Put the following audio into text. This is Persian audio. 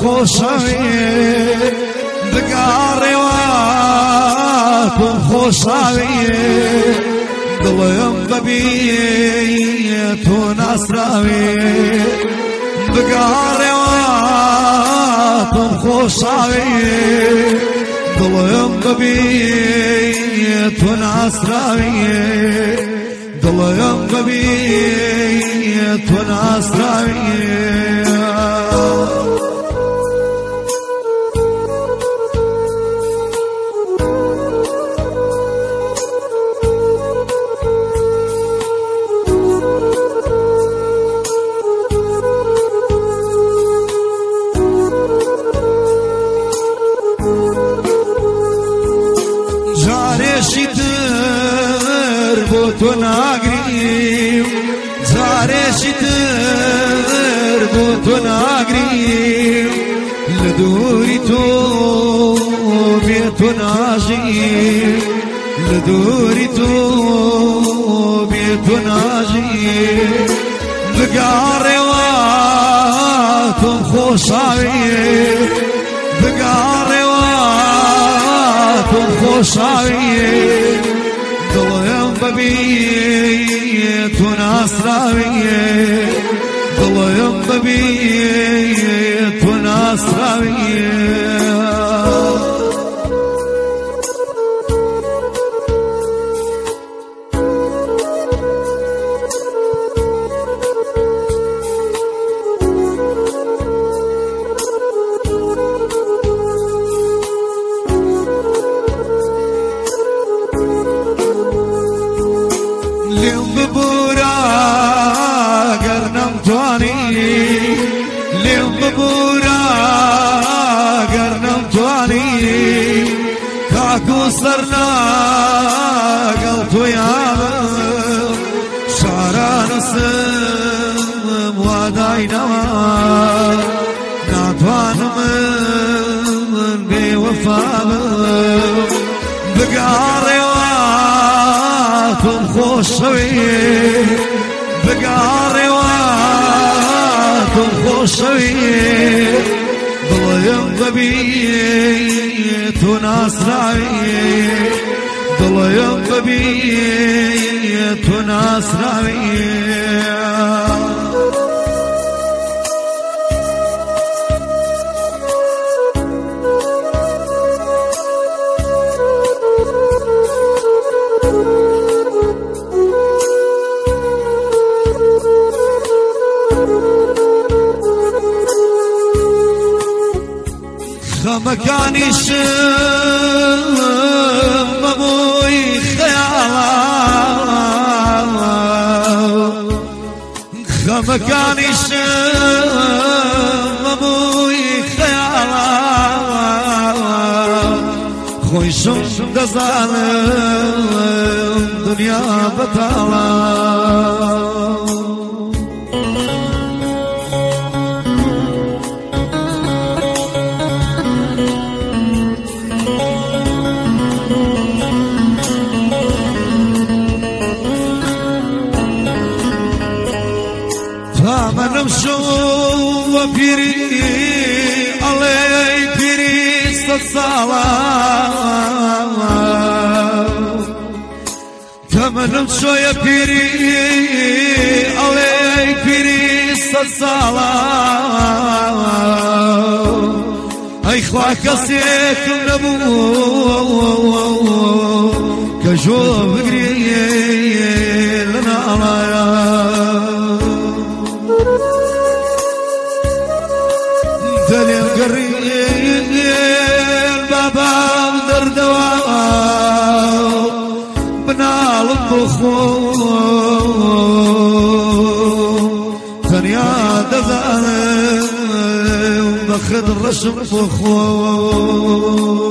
خۆشەوێ دگاڕێواتم خۆشاوێ دڵێم بەبێ تۆ ناسراوێ دگاڕێواتم خۆشاوێ دڵێم بەبێ تۆ ناسراوێ دڵێم بەبێ تۆ ناسراوێ جارێشیتر بۆ تۆ ناگریم جارێشیتر بۆ تۆ ناگریم لە دووری تۆ بێ تۆ ناژیم لە دووری تۆ بێ تۆ ناژیم دگاڕێواتم خۆشاوێ دگاڕێواتم خۆشاوێ دڵێم بەبێ تۆ ناسراوێ دڵێم بەبێ تۆ ناسراوێ لێم ببوورە گەر نەمتوانی لێم ببوورە گەر نەمتوانی کاکو سەر لەگەڵ تۆیانم شارانەسم واداینەوە ناتوانم من بێوەفا بم بگاڕێواتم خۆشەوێ بگاڕێواتم خۆشەوێ دڵێم بەبێ تۆ ناسراوێ دڵێم بەبێ تۆ ناسراوێ خەمەکانیشم مەبووی خەیاڵە خەمەکانیشم مەبووی خەیاڵە خۆیشم دەزانم دنیا بەتاڵە منم شو پیری علی پیری سالم تمنم شو پیری علی پیری سالم ای خوا کسی کم نبو کجو بگری لنا دلیم گرین بابام دردوا بنالم بخو تنیا دزانم بخد رشم بخو